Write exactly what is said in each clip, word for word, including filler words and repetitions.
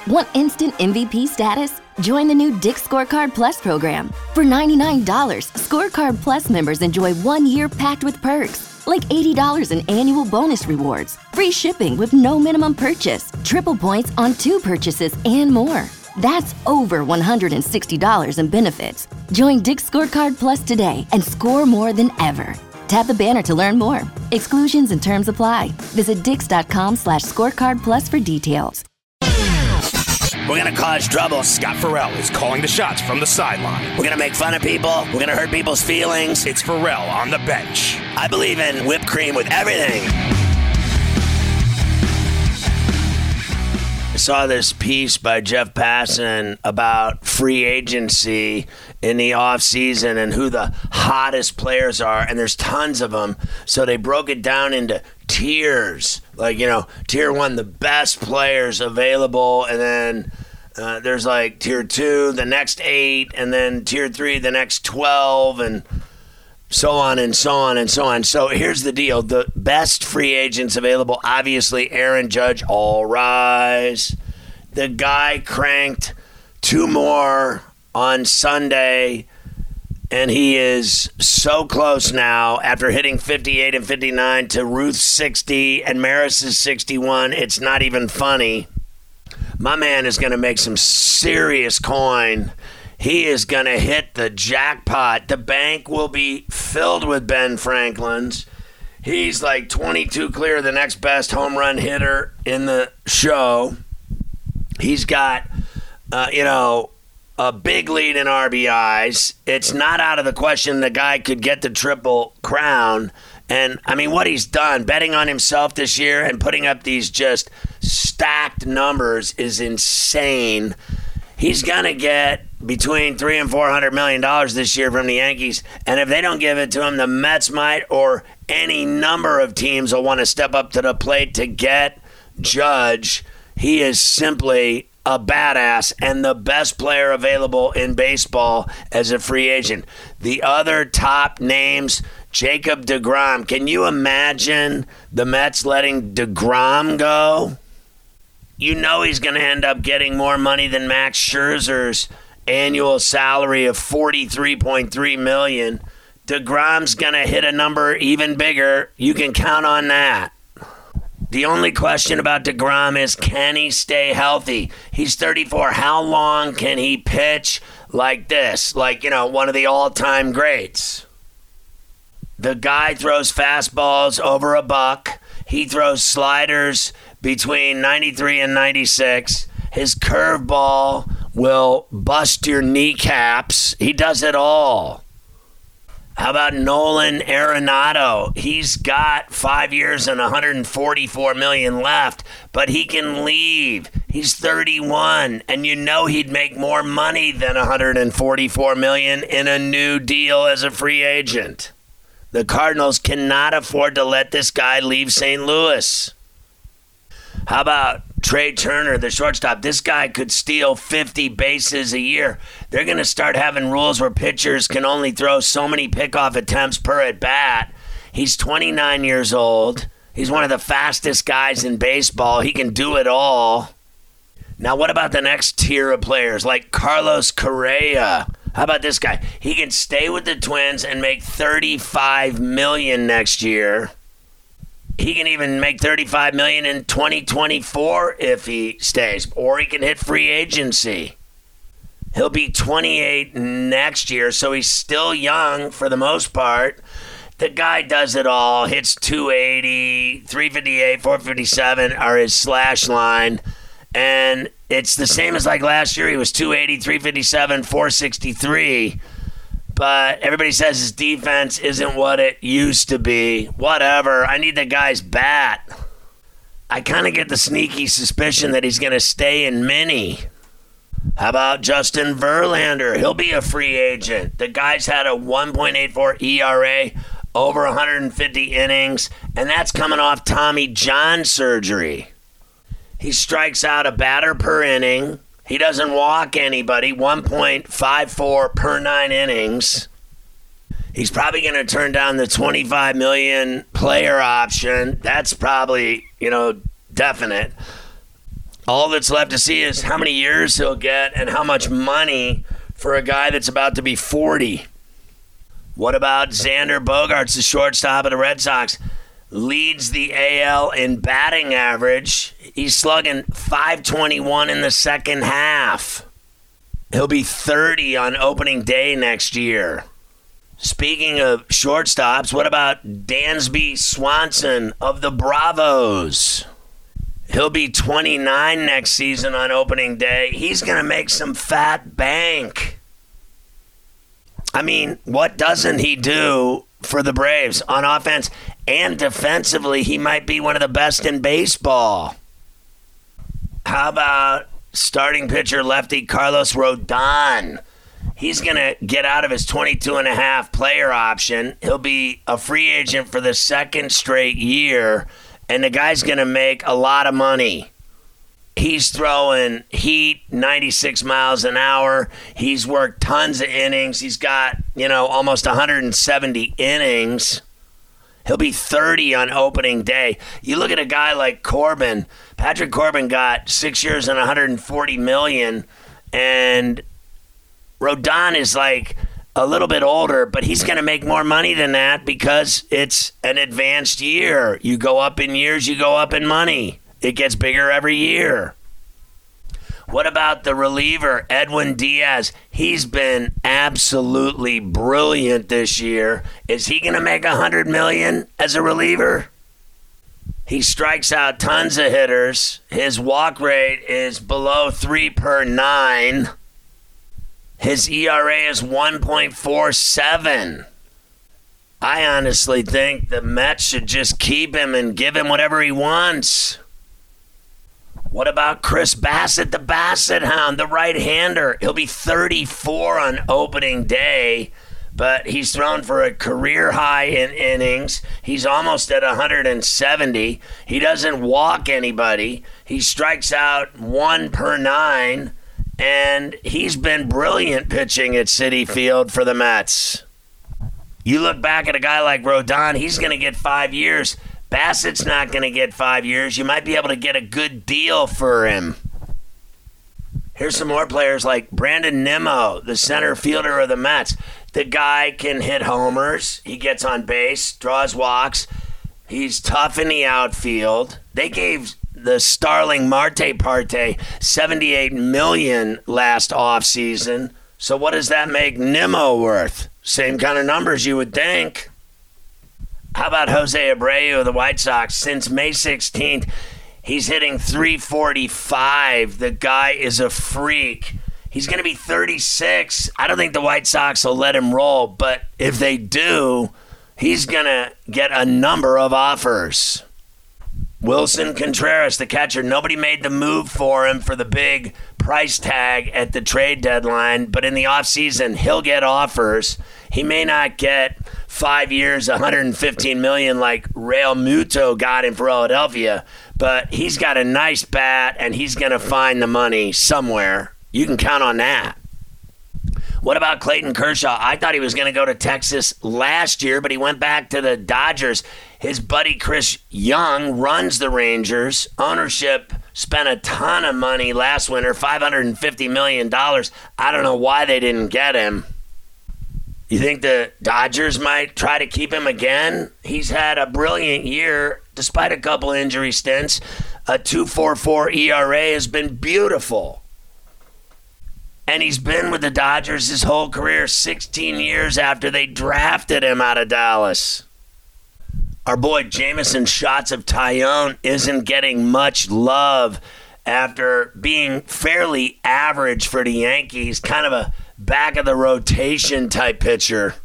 Want instant M V P status? Join the new Dick's Scorecard Plus program. For ninety-nine dollars, Scorecard Plus members enjoy one year packed with perks, like eighty dollars in annual bonus rewards, free shipping with no minimum purchase, triple points on two purchases, and more. That's over one hundred sixty dollars in benefits. Join Dick's Scorecard Plus today and score more than ever. Tap the banner to learn more. Exclusions and terms apply. Visit dix.com slash scorecard plus for details. We're going to cause trouble. Scott Farrell is calling the shots from the sideline. We're going to make fun of people. We're going to hurt people's feelings. It's Farrell on the bench. I believe in whipped cream with everything. I saw this piece by Jeff Passan about free agency in the offseason and who the hottest players are, and there's tons of them. So they broke it down into tiers. Like, you know, tier one, the best players available, and then uh, there's like tier two, the next eight, and then tier three, the next twelve, and so on and so on and so on. So here's the deal. The best free agents available, obviously, Aaron Judge, all rise. The guy cranked two more on Sunday, and he is so close now after hitting fifty-eight and fifty-nine to Ruth's sixty and Maris's sixty-one. It's not even funny. My man is going to make some serious coin. He is going to hit the jackpot. The bank will be filled with Ben Franklin's. He's like twenty-two clear, the next best home run hitter in the show. He's got, uh, you know, a big lead in R B Is. It's not out of the question the guy could get the triple crown. And, I mean, what he's done, betting on himself this year and putting up these just stacked numbers is insane. He's going to get between three and four hundred million dollars this year from the Yankees, and if they don't give it to him, the Mets might, or any number of teams will want to step up to the plate to get Judge. He is simply a badass and the best player available in baseball as a free agent. The other top names, Jacob deGrom. Can you imagine the Mets letting deGrom go? You know he's going to end up getting more money than Max Scherzer's annual salary of forty-three point three million dollars. DeGrom's going to hit a number even bigger. You can count on that. The only question about DeGrom is, can he stay healthy? He's thirty-four. How long can he pitch like this? Like, you know, one of the all-time greats. The guy throws fastballs over a buck. He throws sliders between ninety-three and ninety-six. His curveball will bust your kneecaps. He does it all. How about Nolan Arenado? He's got five years and one hundred forty-four million dollars left, but he can leave. He's thirty-one, and you know he'd make more money than one hundred forty-four million dollars in a new deal as a free agent. The Cardinals cannot afford to let this guy leave Saint Louis. How about Trey Turner, the shortstop? This guy could steal fifty bases a year. They're going to start having rules where pitchers can only throw so many pickoff attempts per at bat. He's twenty-nine years old. He's one of the fastest guys in baseball. He can do it all. Now, what about the next tier of players like Carlos Correa? How about this guy? He can stay with the Twins and make thirty-five million dollars next year. He can even make thirty-five million dollars in twenty twenty-four if he stays, or he can hit free agency. He'll be twenty-eight next year, so he's still young for the most part. The guy does it all, hits two eighty, three fifty-eight, four fifty-seven are his slash line, and it's the same as like last year. He was two eighty, three fifty-seven, four sixty-three. But everybody says his defense isn't what it used to be. Whatever. I need the guy's bat. I kind of get the sneaky suspicion that he's going to stay in mini. How about Justin Verlander? He'll be a free agent. The guy's had a one point eight four E R A, over one hundred fifty innings, and that's coming off Tommy John surgery. He strikes out a batter per inning. He doesn't walk anybody, one point five four per nine innings. He's probably going to turn down the twenty-five million dollars player option. That's probably, you know, definite. All that's left to see is how many years he'll get and how much money for a guy that's about to be forty. What about Xander Bogaerts, the shortstop of the Red Sox? Leads the A L in batting average. He's slugging five twenty-one in the second half. He'll be thirty on opening day next year. Speaking of shortstops, what about Dansby Swanson of the Bravos? He'll be twenty-nine next season on opening day. He's going to make some fat bank. I mean, what doesn't he do for the Braves on offense and defensively? He might be one of the best in baseball. How about starting pitcher lefty Carlos Rodon? He's going to get out of his twenty-two and a half player option. He'll be a free agent for the second straight year, and the guy's going to make a lot of money. He's throwing heat, ninety-six miles an hour. He's worked tons of innings. He's got, you know, almost one hundred seventy innings. He'll be thirty on opening day. You look at a guy like Corbin. Patrick Corbin got six years and one hundred forty million dollars, and Rodon is like a little bit older, but he's going to make more money than that because it's an advanced year. You go up in years, you go up in money. It gets bigger every year. What about the reliever, Edwin Diaz? He's been absolutely brilliant this year. Is he going to make one hundred million dollars as a reliever? He strikes out tons of hitters. His walk rate is below three per nine. His E R A is one point four seven. I honestly think the Mets should just keep him and give him whatever he wants. What about Chris Bassett, the Bassett Hound, the right-hander? He'll be thirty-four on opening day, but he's thrown for a career high in innings. He's almost at one hundred seventy. He doesn't walk anybody. He strikes out one per nine. And he's been brilliant pitching at Citi Field for the Mets. You look back at a guy like Rodon, he's going to get five years. Bassett's not going to get five years. You might be able to get a good deal for him. Here's some more players like Brandon Nimmo, the center fielder of the Mets. The guy can hit homers. He gets on base, draws walks. He's tough in the outfield. They gave the Starling Marte Parte seventy-eight million dollars last offseason. So what does that make Nimmo worth? Same kind of numbers you would think. How about Jose Abreu of the White Sox? Since May sixteenth, he's hitting three forty-five. The guy is a freak. He's going to be thirty-six. I don't think the White Sox will let him roll, but if they do, he's going to get a number of offers. Wilson Contreras, the catcher, nobody made the move for him for the big price tag at the trade deadline, but in the offseason, he'll get offers. He may not get five years, one hundred fifteen million dollars like Real Muto got in Philadelphia, but he's got a nice bat, and he's going to find the money somewhere. You can count on that. What about Clayton Kershaw? I thought he was going to go to Texas last year, but he went back to the Dodgers. His buddy Chris Young runs the Rangers. Ownership spent a ton of money last winter, five hundred fifty million dollars. I don't know why they didn't get him. You think the Dodgers might try to keep him again? He's had a brilliant year, despite a couple injury stints. A two point four four E R A has been beautiful. And he's been with the Dodgers his whole career, sixteen years after they drafted him out of Dallas. Our boy Jameson Shots of Tyone isn't getting much love after being fairly average for the Yankees, kind of a back-of-the-rotation type pitcher.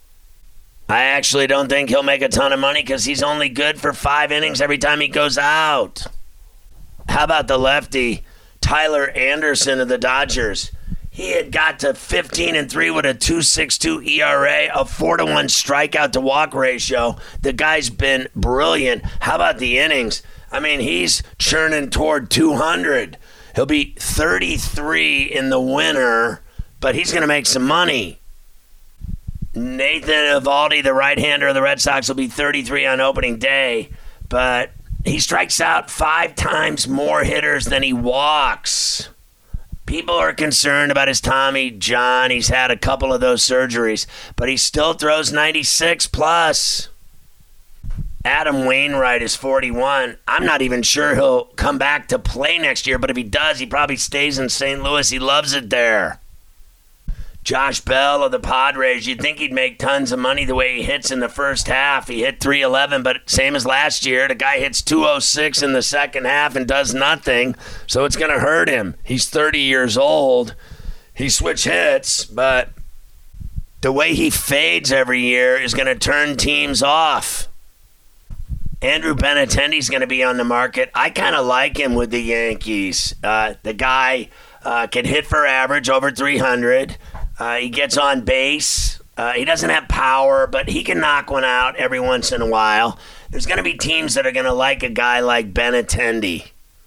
I actually don't think he'll make a ton of money because he's only good for five innings every time he goes out. How about the lefty, Tyler Anderson of the Dodgers? He had got to fifteen and three with a two point six two E R A, a four to one strikeout to walk ratio. The guy's been brilliant. How about the innings? I mean, he's churning toward two hundred. He'll be thirty-three in the winter, but he's going to make some money. Nathan Eovaldi, the right-hander of the Red Sox, will be thirty-three on opening day, but He strikes out five times more hitters than he walks. People are concerned about his Tommy John. He's had a couple of those surgeries, but he still throws ninety-six plus. Adam Wainwright is forty-one. I'm not even sure he'll come back to play next year, but if he does, he probably stays in Saint Louis. He loves it there. Josh Bell of the Padres, you'd think he'd make tons of money the way he hits in the first half. He hit three eleven, but same as last year, the guy hits two oh six in the second half and does nothing, so it's going to hurt him. He's thirty years old. He switch hits, but the way he fades every year is going to turn teams off. Andrew Benintendi's going to be on the market. I kind of like him with the Yankees. Uh, the guy uh, can hit for average over three hundred. Uh, he gets on base. Uh, he doesn't have power, but he can knock one out every once in a while. There's going to be teams that are going to like a guy like Benintendi.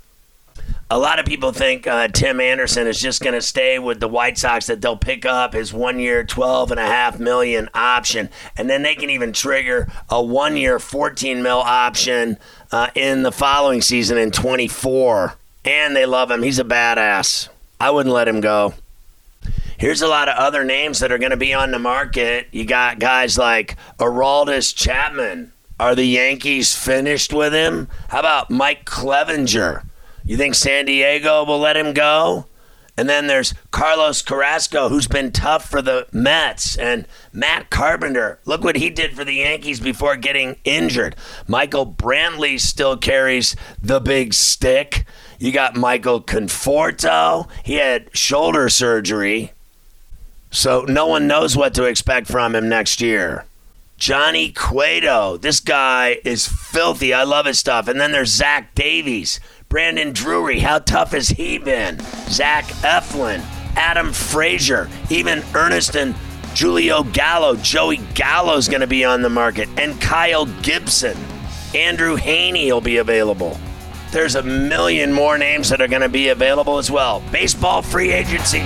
A lot of people think uh, Tim Anderson is just going to stay with the White Sox, that they'll pick up his one-year twelve point five million dollars option, and then they can even trigger a one-year fourteen mil option uh, in the following season in twenty-four. And they love him. He's a badass. I wouldn't let him go. Here's a lot of other names that are going to be on the market. You got guys like Aroldis Chapman. Are the Yankees finished with him? How about Mike Clevenger? You think San Diego will let him go? And then there's Carlos Carrasco, who's been tough for the Mets. And Matt Carpenter, look what he did for the Yankees before getting injured. Michael Brantley still carries the big stick. You got Michael Conforto. He had shoulder surgery, so no one knows what to expect from him next year. Johnny Cueto, this guy is filthy. I love his stuff. And then there's Zach Davies. Brandon Drury, how tough has he been? Zach Eflin, Adam Frazier, even Ernest and Julio Gallo. Joey Gallo's going to be on the market. And Kyle Gibson. Andrew Haney will be available. There's a million more names that are going to be available as well. Baseball free agency.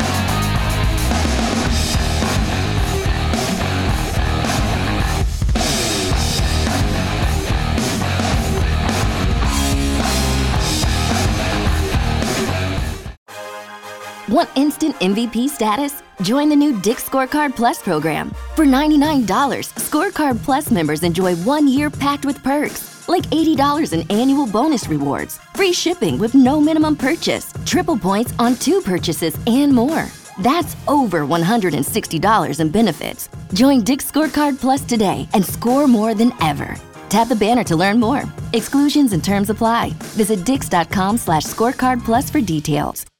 Want instant M V P status? Join the new Dick's Scorecard Plus program. For ninety-nine dollars, Scorecard Plus members enjoy one year packed with perks, like eighty dollars in annual bonus rewards, free shipping with no minimum purchase, triple points on two purchases, and more. That's over one hundred sixty dollars in benefits. Join Dick's Scorecard Plus today and score more than ever. Tap the banner to learn more. Exclusions and terms apply. Visit dix.com slash scorecard plus for details.